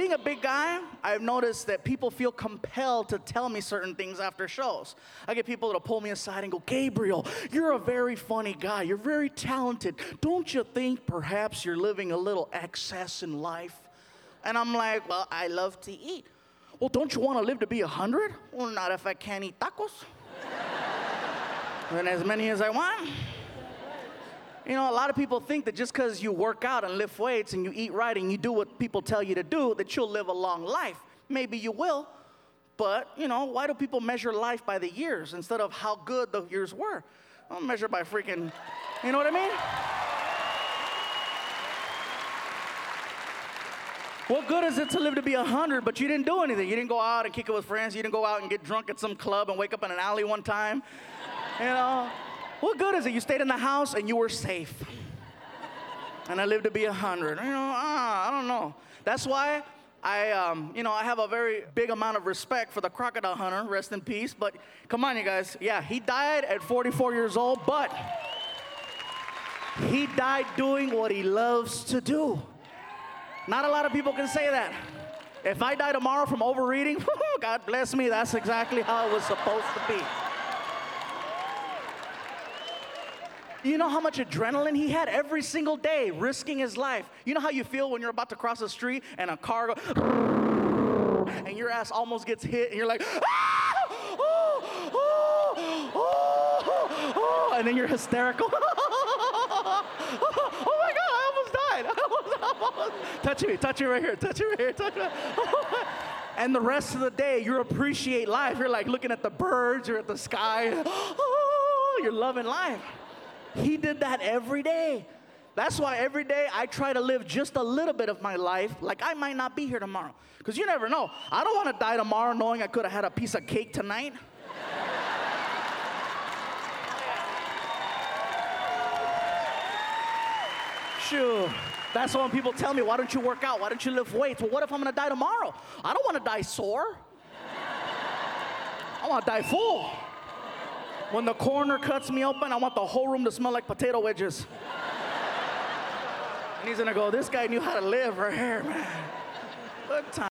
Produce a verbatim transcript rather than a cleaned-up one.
being a big guy, I've noticed that people feel compelled to tell me certain things after shows. I get people that'll pull me aside and go, Gabriel, you're a very funny guy. You're very talented. Don't you think perhaps you're living a little excess in life? And I'm like, well, I love to eat. Well, don't you want to live to be a hundred? Well, not if I can't eat tacos. Then as many as I want. You know, a lot of people think that just because you work out and lift weights and you eat right and you do what people tell you to do, that you'll live a long life. Maybe you will, but, you know, why do people measure life by the years instead of how good the years were? I don't measure by freaking, you know what I mean? What good is it to live to be a hundred, but you didn't do anything? You didn't go out and kick it with friends. You didn't go out and get drunk at some club and wake up in an alley one time. You know, what good is it? You stayed in the house and you were safe. And I lived to be a hundred. You know, ah, I don't know. That's why I, um, you know, I have a very big amount of respect for the crocodile hunter. Rest in peace. But come on, you guys. Yeah, he died at forty-four years old, but he died doing what he loves to do. Not a lot of people can say that. If I die tomorrow from overeating, God bless me, that's exactly how it was supposed to be. You know how much adrenaline he had every single day, risking his life. You know how you feel when you're about to cross the street and a car goes, and your ass almost gets hit, and you're like, ah! Oh, oh, oh, oh, and then you're hysterical. Oh my God, I almost died. I almost, I almost. Touch me, touch me right here, touch me right here, touch me. And the rest of the day, you appreciate life. You're like looking at the birds, you're at the sky. Oh, you're loving life. He did that every day. That's why every day I try to live just a little bit of my life like I might not be here tomorrow. Because you never know. I don't want to die tomorrow knowing I could have had a piece of cake tonight. Sure. That's why when people tell me, why don't you work out? Why don't you lift weights? Well, what if I'm going to die tomorrow? I don't want to die sore. I want to die full. When the coroner cuts me open, I want the whole room to smell like potato wedges. And he's going to go, this guy knew how to live right here, man. Good time.